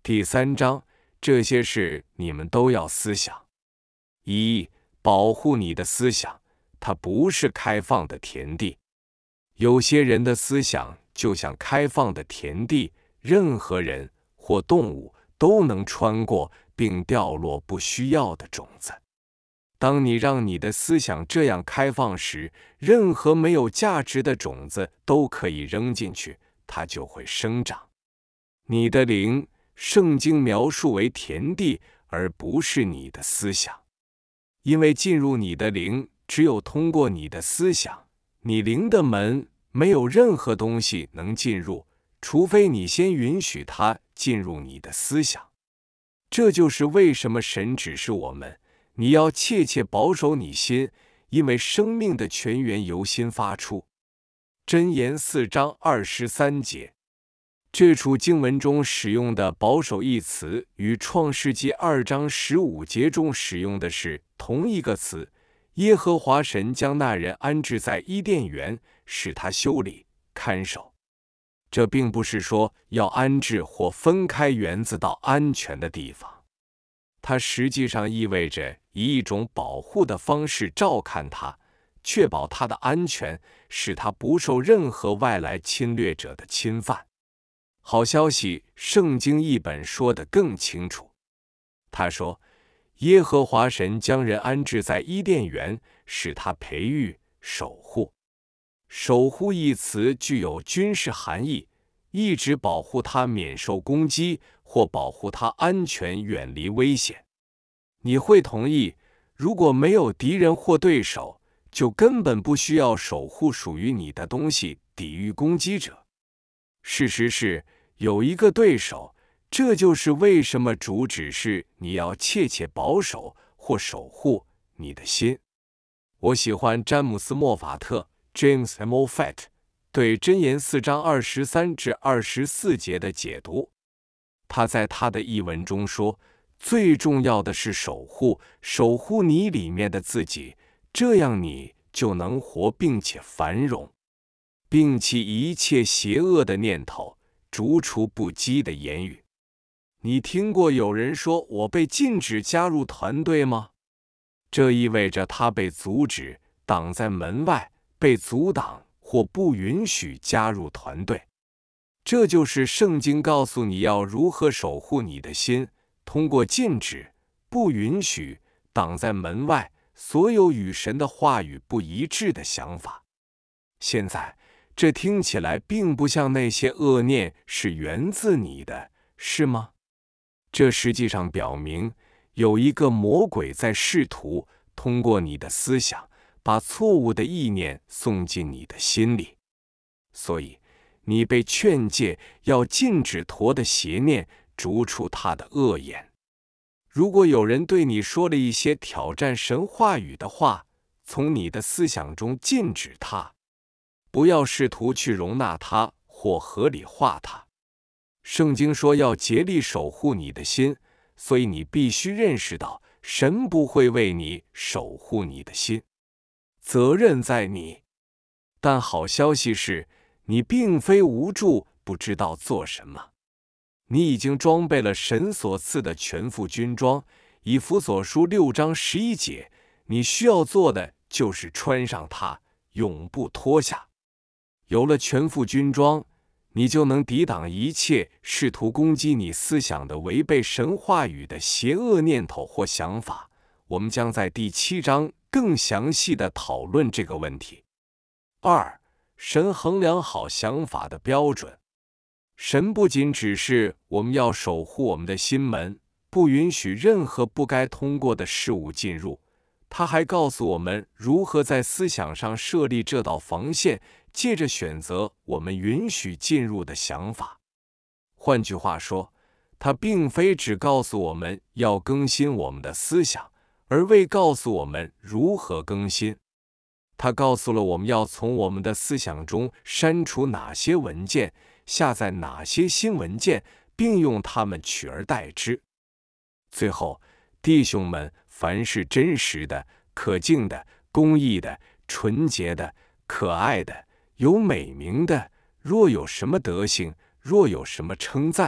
第3章，这些事你们都要思想。1. 保护你的思想，它不是开放的田地。有些人的思想就像开放的田地，任何人或动物都能穿过并掉落不需要的种子。当你让你的思想这样开放时，任何没有价值的种子都可以扔进去，它就会生长。你的灵，圣经描述为田地，而不是你的思想。因为进入你的灵，只有通过你的思想，你灵的门没有任何东西能进入，除非你先允许它进入你的思想。这就是为什么神指示我们，你要切切保守你心，因为生命的泉源由心发出。箴言4章23节。这处经文中使用的保守一词与创世纪2章15节中使用的是同一个词。耶和华神将那人安置在伊甸园，使他修理看守。这并不是说要安置或分开园子到安全的地方，它实际上意味着以一种保护的方式照看他，确保他的安全，使他不受任何外来侵略者的侵犯。好消息，圣经译本说得更清楚。他说，耶和华神将人安置在伊甸园，使他培育、守护。守护一词具有军事含义，意指保护他免受攻击，或保护他安全远离危险。你会同意，如果没有敌人或对手，就根本不需要守护属于你的东西，抵御攻击者。事实是，有一个对手，这就是为什么主指示你要切切保守或守护你的心。我喜欢詹姆斯·莫法特 James M. Moffat 对箴言4章23至24节的解读。他在他的译文中说，最重要的是守护你里面的自己，这样你就能活并且繁荣，摒弃一切邪恶的念头，逐除不羁的言语。你听过有人说我被禁止加入团队吗？这意味着他被阻止，挡在门外，被阻挡或不允许加入团队。这就是圣经告诉你要如何守护你的心，通过禁止、不允许、挡在门外所有与神的话语不一致的想法。现在这听起来并不像那些恶念是源自你的，是吗？这实际上表明，有一个魔鬼在试图通过你的思想，把错误的意念送进你的心里。所以，你被劝诫要禁止陀的邪念，逐除他的恶言。如果有人对你说了一些挑战神话语的话，从你的思想中禁止他。不要试图去容纳它或合理化它。圣经说要竭力守护你的心，所以你必须认识到，神不会为你守护你的心，责任在你。但好消息是，你并非无助，不知道做什么。你已经装备了神所赐的全副军装，以弗所书6章11节，你需要做的就是穿上它，永不脱下。有了全副军装，你就能抵挡一切试图攻击你思想的违背神话语的邪恶念头或想法。我们将在第7章更详细地讨论这个问题。2. 神衡量好想法的标准。神不仅指示我们要守护我们的心门，不允许任何不该通过的事物进入，他还告诉我们如何在思想上设立这道防线，借着选择我们允许进入的想法。换句话说，他并非只告诉我们要更新我们的思想，而未告诉我们如何更新。他告诉了我们要从我们的思想中删除哪些文件，下载哪些新文件，并用它们取而代之。最后，弟兄们，凡是真实的、可敬的、公义的、纯洁的、可爱的、有美名的，若有什么德行，若有什么称赞，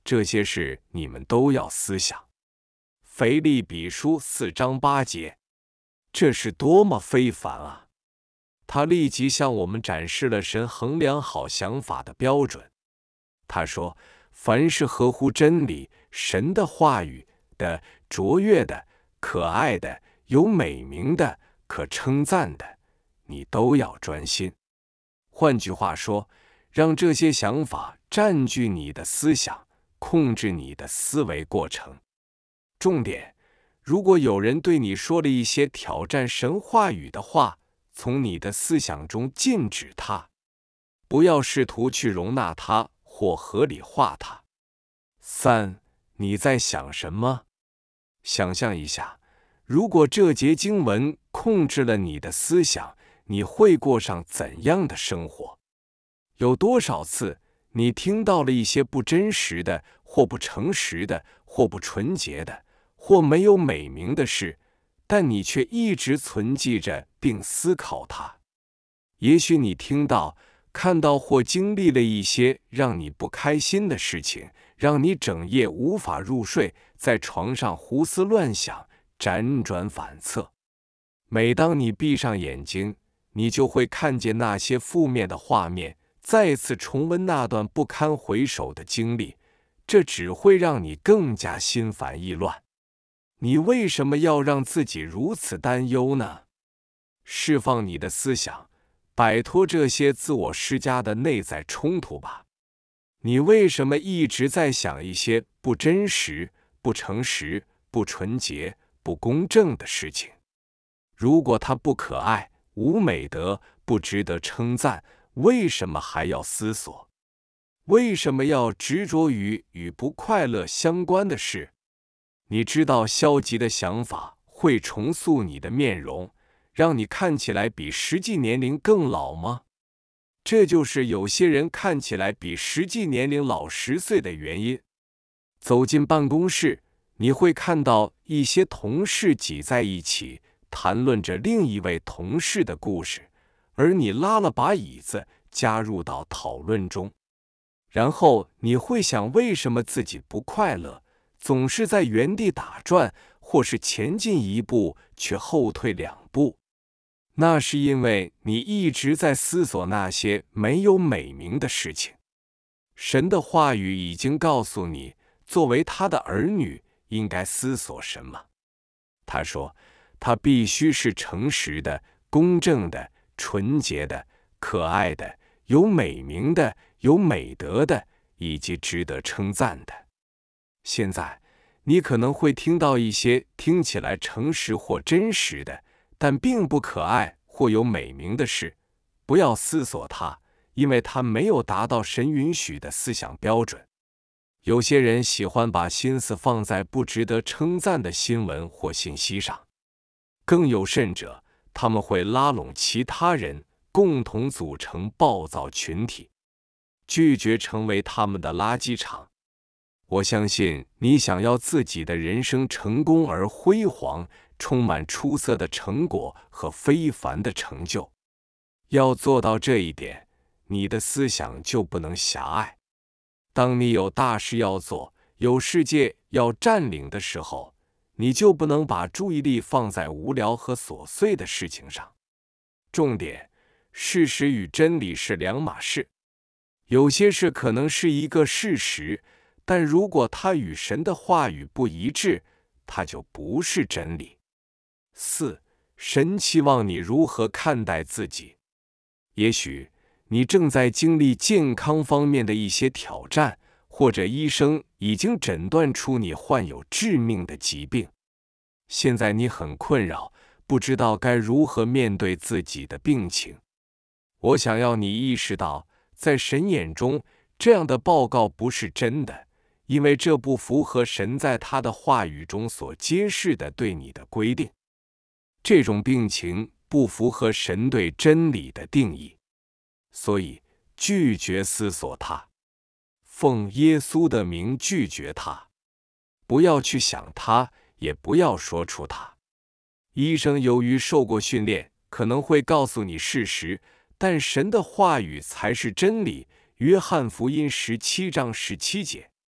这些事你们都要思想。腓立比书4章8节，这是多么非凡啊！他立即向我们展示了神衡量好想法的标准。他说，凡是合乎真理、神的话语的、卓越的、可爱的、有美名的、可称赞的，你都要专心。换句话说，让这些想法占据你的思想，控制你的思维过程。重点，如果有人对你说了一些挑战神话语的话，从你的思想中禁止它，不要试图去容纳它或合理化它。3. 你在想什么？想象一下，如果这节经文控制了你的思想，你会过上怎样的生活？有多少次你听到了一些不真实的，或不诚实的，或不纯洁的，或没有美名的事，但你却一直存记着并思考它？也许你听到、看到或经历了一些让你不开心的事情，让你整夜无法入睡，在床上胡思乱想，辗转反侧。每当你闭上眼睛，你就会看见那些负面的画面，再次重温那段不堪回首的经历，这只会让你更加心烦意乱。你为什么要让自己如此担忧呢？释放你的思想，摆脱这些自我施加的内在冲突吧。你为什么一直在想一些不真实、不诚实、不纯洁、不公正的事情？如果它不可爱、无美德、不值得称赞，为什么还要思索？为什么要执着于与不快乐相关的事？你知道消极的想法会重塑你的面容，让你看起来比实际年龄更老吗？这就是有些人看起来比实际年龄老10岁的原因。走进办公室，你会看到一些同事挤在一起，谈论着另一位同事的故事，而你拉了把椅子加入到讨论中。然后你会想，为什么自己不快乐，总是在原地打转，或是前进一步却后退2步？那是因为你一直在思索那些没有美名的事情。神的话语已经告诉你，作为他的儿女应该思索什么。他说，他必须是诚实的、公正的、纯洁的、可爱的、有美名的、有美德的，以及值得称赞的。现在，你可能会听到一些听起来诚实或真实的，但并不可爱或有美名的事。不要思索它，因为它没有达到神允许的思想标准。有些人喜欢把心思放在不值得称赞的新闻或信息上，更有甚者，他们会拉拢其他人，共同组成暴躁群体，拒绝成为他们的垃圾场。我相信你想要自己的人生成功而辉煌，充满出色的成果和非凡的成就。要做到这一点，你的思想就不能狭隘。当你有大事要做，有世界要占领的时候，你就不能把注意力放在无聊和琐碎的事情上。重点，事实与真理是两码事。有些事可能是一个事实，但如果它与神的话语不一致，它就不是真理。4. 神期望你如何看待自己。也许你正在经历健康方面的一些挑战，或者医生已经诊断出你患有致命的疾病。现在你很困扰，不知道该如何面对自己的病情。我想要你意识到，在神眼中，这样的报告不是真的，因为这不符合神在他的话语中所揭示的对你的规定。这种病情不符合神对真理的定义，所以拒绝思索它，奉耶稣的名拒绝它，不要去想它，也不要说出它。医生由于受过训练，可能会告诉你事实，但神的话语才是真理。约翰福音17章17节。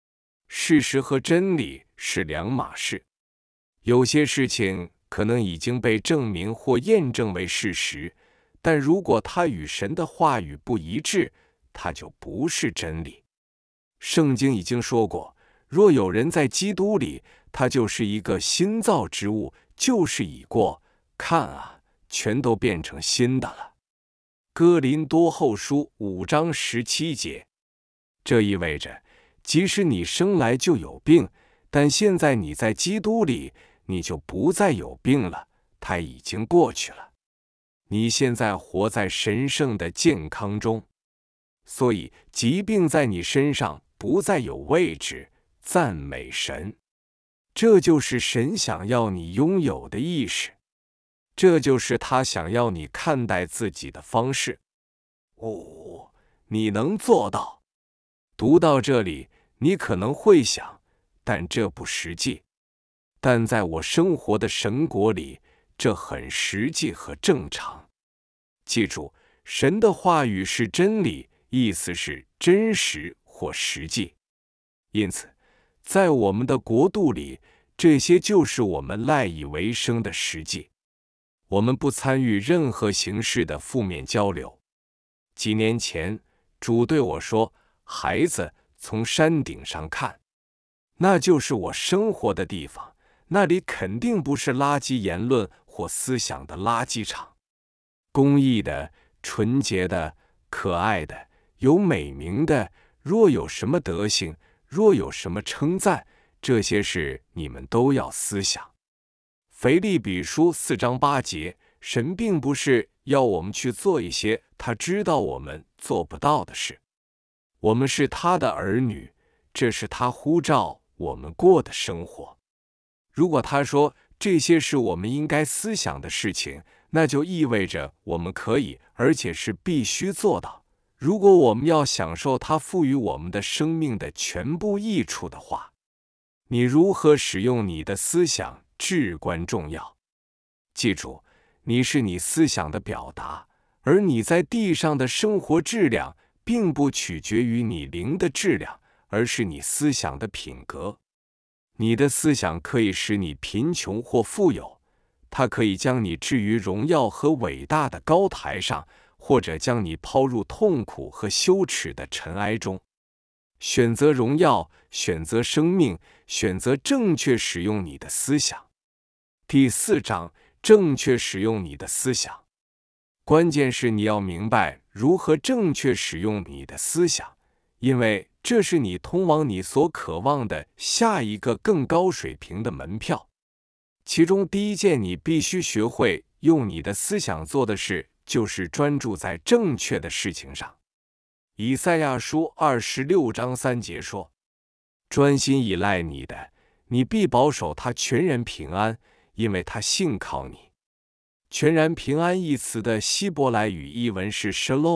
事实和真理是两码事。有些事情可能已经被证明或验证为事实，但如果它与神的话语不一致，它就不是真理。圣经已经说过，若有人在基督里，他就是一个新造之物，旧事已过，看啊，全都变成新的了。哥林多后书5章17节。这意味着，即使你生来就有病，但现在你在基督里，你就不再有病了，它已经过去了。你现在活在神圣的健康中，所以疾病在你身上不再有位置。赞美神！这就是神想要你拥有的意识，这就是他想要你看待自己的方式。哦，你能做到？读到这里，你可能会想，但这不实际。但在我生活的神国里，这很实际和正常。记住，神的话语是真理，意思是真实或实际。因此，在我们的国度里，这些就是我们赖以为生的实际。我们不参与任何形式的负面交流。几年前，主对我说：“孩子，从山顶上看，那就是我生活的地方，那里肯定不是垃圾言论或思想的垃圾场。公义的、纯洁的、可爱的、有美名的，若有什么德行，若有什么称赞，这些事你们都要思想。”腓立比书4章8节，神并不是要我们去做一些他知道我们做不到的事。我们是他的儿女，这是他呼召我们过的生活。如果他说这些是我们应该思想的事情，那就意味着我们可以，而且是必须做到。如果我们要享受他赋予我们的生命的全部益处的话，你如何使用你的思想至关重要。记住，你是你思想的表达，而你在地上的生活质量并不取决于你灵的质量，而是你思想的品格。你的思想可以使你贫穷或富有，它可以将你置于荣耀和伟大的高台上，或者将你抛入痛苦和羞耻的尘埃中。选择荣耀，选择生命，选择正确使用你的思想。第4章，正确使用你的思想。关键是你要明白如何正确使用你的思想，因为这是你通往你所渴望的下一个更高水平的门票。其中第一件你必须学会用你的思想做的事，就是专注在正确的事情上。以赛亚书26章3节说：“专心倚赖你的，你必保守他全然平安，因为他信靠你。”全然平安一词的希伯来语译文是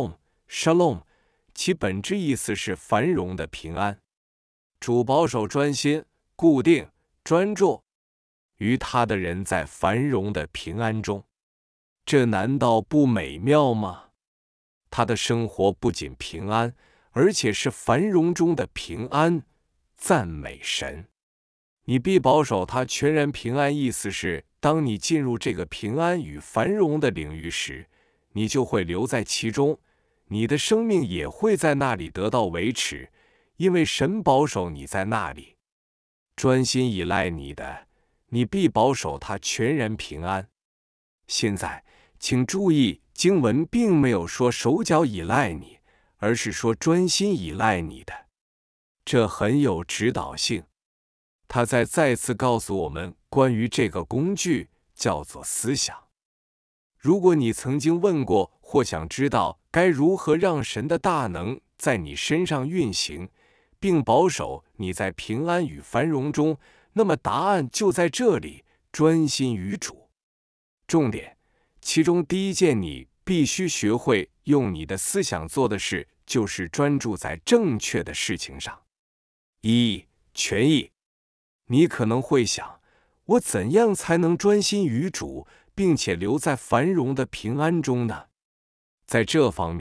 shalom， 其本质意思是繁荣的平安。主保守专心、固定、专注于他的人在繁荣的平安中，这难道不美妙吗？他的生活不仅平安，而且是繁荣中的平安。赞美神！你必保守他全然平安，意思是当你进入这个平安与繁荣的领域时，你就会留在其中，你的生命也会在那里得到维持，因为神保守你在那里。专心倚赖你的，你必保守他全然平安。现在，请注意，经文并没有说手脚倚赖你，而是说专心倚赖你的。这很有指导性。他再次告诉我们关于这个工具，叫做思想。如果你曾经问过或想知道该如何让神的大能在你身上运行，并保守你在平安与繁荣中，那么答案就在这里：专心于主。重点，其中第一件你必须学会用你的思想做的事，就是专注在正确的事情上。权益。你可能会想，我怎样才能专心于主，并且留在繁荣的平安中呢？在这方面，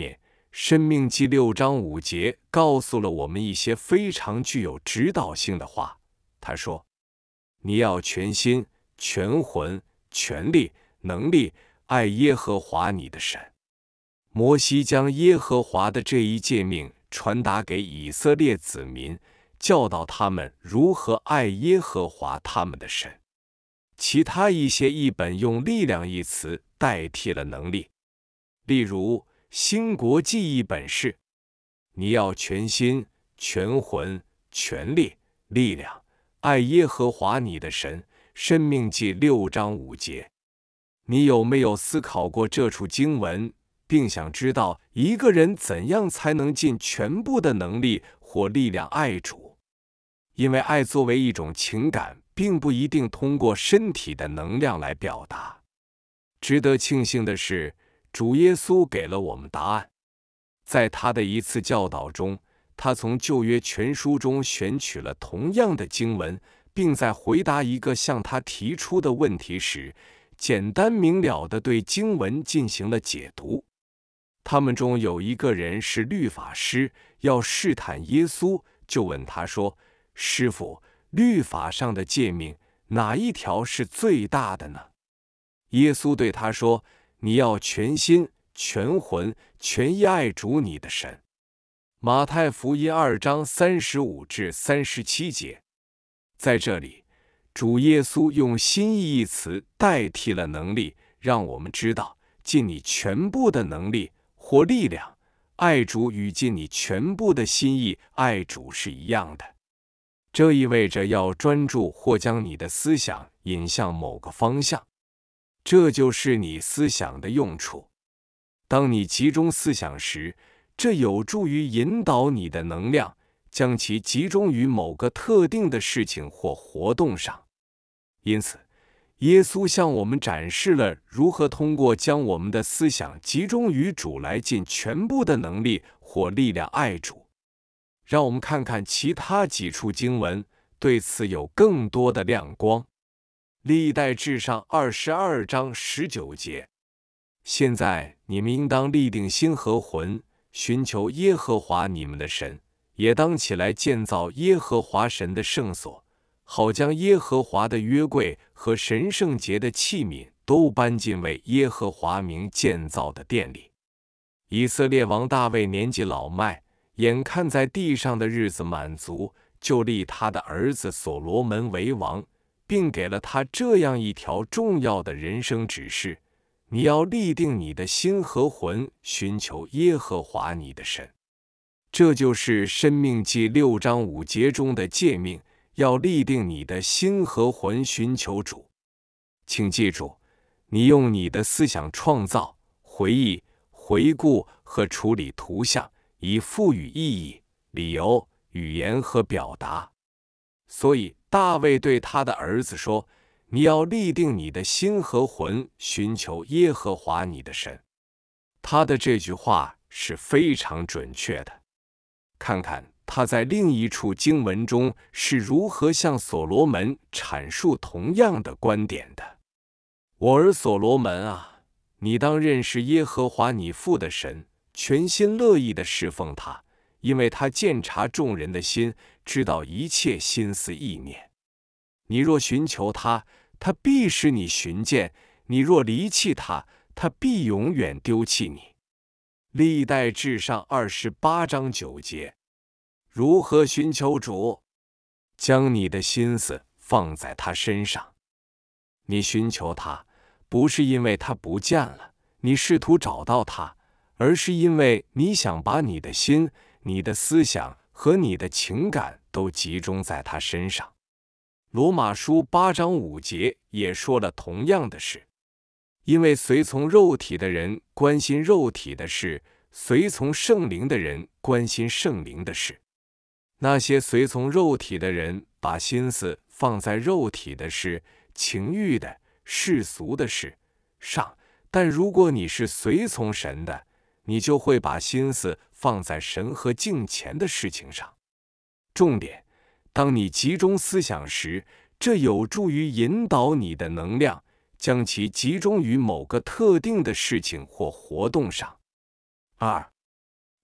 申命记6章5节告诉了我们一些非常具有指导性的话。他说：“你要全心、全魂、全力、能力爱耶和华你的神。”摩西将耶和华的这一诫命传达给以色列子民，教导他们如何爱耶和华他们的神。其他一些译本用力量一词代替了能力，例如新国际译本是：你要全心、全魂、全力、力量爱耶和华你的神。申命记6章5节。你有没有思考过这处经文，并想知道一个人怎样才能尽全部的能力或力量爱主？因为爱作为一种情感，并不一定通过身体的能量来表达。值得庆幸的是，主耶稣给了我们答案。在他的一次教导中，他从旧约全书中选取了同样的经文，并在回答一个向他提出的问题时，简单明了地对经文进行了解读。他们中有一个人是律法师，要试探耶稣，就问他说：“师傅，律法上的诫命，哪一条是最大的呢？”耶稣对他说：“你要全心、全魂、全意爱主你的神。”马太福音2章35至37节。在这里，主耶稣用心意一词代替了能力，让我们知道，尽你全部的能力或力量爱主与尽你全部的心意爱主是一样的。这意味着要专注或将你的思想引向某个方向，这就是你思想的用处。当你集中思想时，这有助于引导你的能量，将其集中于某个特定的事情或活动上。因此，耶稣向我们展示了如何通过将我们的思想集中于主来尽全部的能力或力量爱主。让我们看看其他几处经文对此有更多的亮光。历代志上22章19节。现在你们应当立定心和魂，寻求耶和华你们的神，也当起来建造耶和华神的圣所，好将耶和华的约柜和神圣洁的器皿都搬进为耶和华名建造的殿里。以色列王大卫年纪老迈，眼看在地上的日子满足，就立他的儿子所罗门为王，并给了他这样一条重要的人生指示：你要立定你的心和魂，寻求耶和华你的神。这就是申命记6章5节中的诫命，要立定你的心和魂寻求主。请记住，你用你的思想创造、回忆、回顾和处理图像，以赋予意义、理由、语言和表达。所以大卫对他的儿子说：“你要立定你的心和魂，寻求耶和华你的神。”他的这句话是非常准确的。看看他在另一处经文中是如何向所罗门阐述同样的观点的。我儿所罗门啊，你当认识耶和华你父的神，全心乐意地侍奉他，因为他鉴察众人的心，知道一切心思意念。你若寻求他，他必使你寻见；你若离弃他，他必永远丢弃你。历代志上28章9节。如何寻求主？将你的心思放在他身上。你寻求他，不是因为他不见了，你试图找到他，而是因为你想把你的心、你的思想和你的情感都集中在他身上。罗马书8章5节也说了同样的事。因为随从肉体的人关心肉体的事，随从圣灵的人关心圣灵的事。那些随从肉体的人把心思放在肉体的事、情欲的、世俗的事上，但如果你是随从神的，你就会把心思放在神和敬虔的事情上。重点，当你集中思想时，这有助于引导你的能量，将其集中于某个特定的事情或活动上。2.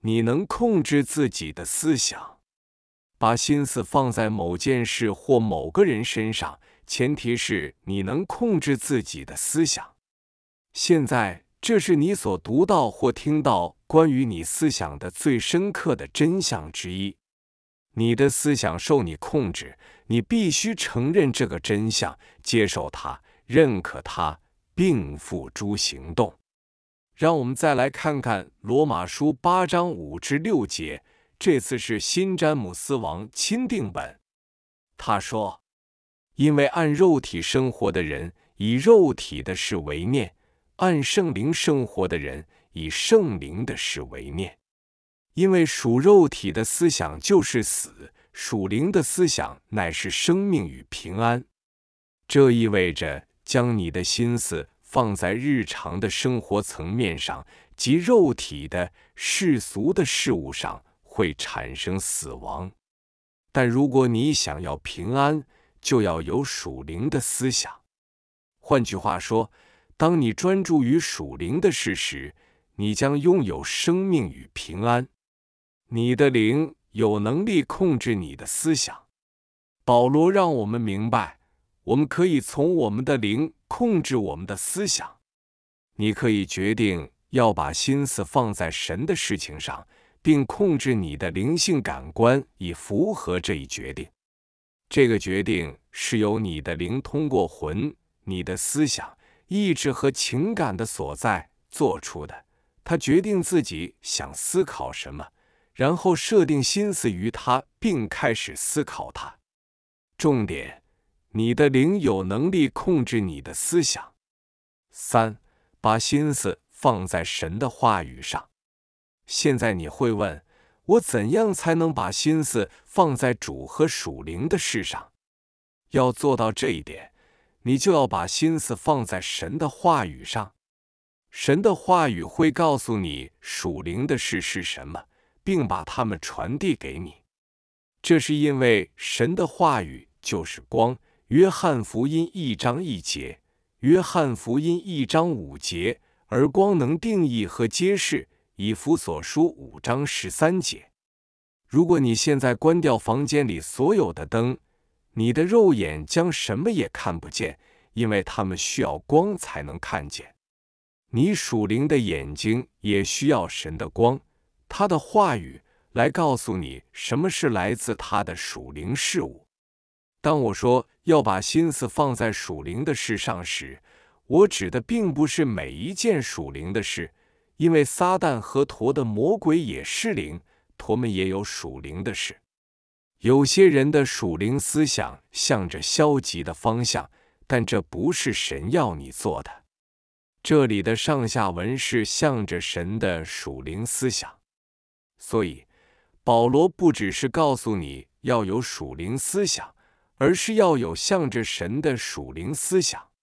你能控制自己的思想，把心思放在某件事或某个人身上，前提是你能控制自己的思想。现在，这是你所读到或听到关于你思想的最深刻的真相之一。你的思想受你控制，你必须承认这个真相，接受它，认可它，并付诸行动。让我们再来看看罗马书8章5至6节，这次是新詹姆斯王钦定本。他说：因为按肉体生活的人以肉体的事为念，按圣灵生活的人以圣灵的事为念。因为属肉体的思想就是死，属灵的思想乃是生命与平安。这意味着将你的心思放在日常的生活层面上，即肉体的世俗的事物上，会产生死亡。但如果你想要平安，就要有属灵的思想。换句话说，当你专注于属灵的事时，你将拥有生命与平安。你的灵有能力控制你的思想。保罗让我们明白，我们可以从我们的灵控制我们的思想。你可以决定要把心思放在神的事情上，并控制你的灵性感官以符合这一决定。这个决定是由你的灵通过魂、你的思想、意志和情感的所在做出的。他决定自己想思考什么，然后设定心思于它，并开始思考它。重点，你的灵有能力控制你的思想。3. 把心思放在神的话语上。现在你会问，我怎样才能把心思放在主和属灵的事上？要做到这一点，你就要把心思放在神的话语上。神的话语会告诉你属灵的事是什么，并把它们传递给你。这是因为神的话语就是光。约翰福音1章1节，约翰福音1章5节，而光能定义和揭示。以弗所书5章13节。如果你现在关掉房间里所有的灯，你的肉眼将什么也看不见，因为它们需要光才能看见。你属灵的眼睛也需要神的光，他的话语来告诉你什么是来自他的属灵事物。当我说要把心思放在属灵的事上时，我指的并不是每一件属灵的事，因为撒旦和驼的魔鬼也是灵，驼们也有属灵的事。有些人的属灵思想向着消极的方向，但这不是神要你做的。这里的上下文是向着神的属灵思想，所以保罗不只是告诉你要有属灵思想，而是要有向着神的属灵思想。